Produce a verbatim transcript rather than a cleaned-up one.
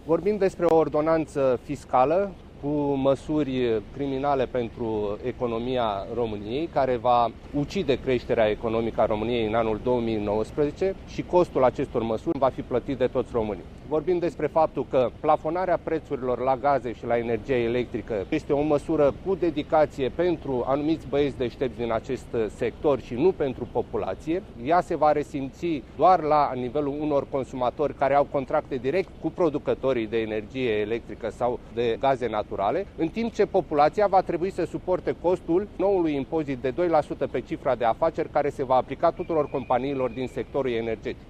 Vorbim despre o ordonanță fiscală cu măsuri criminale pentru economia României, care va ucide creșterea economică a României în anul două mii nouăsprezece și costul acestor măsuri va fi plătit de toți românii. Vorbim despre faptul că plafonarea prețurilor la gaze și la energie electrică este o măsură cu dedicație pentru anumiți băieți deștepți din acest sector și nu pentru populație. Ea se va resimți doar la nivelul unor consumatori care au contracte direct cu producătorii de energie electrică sau de gaze naturale, în timp ce populația va trebui să suporte costul noului impozit de doi la sută pe cifra de afaceri care se va aplica tuturor companiilor din sectorul energetic.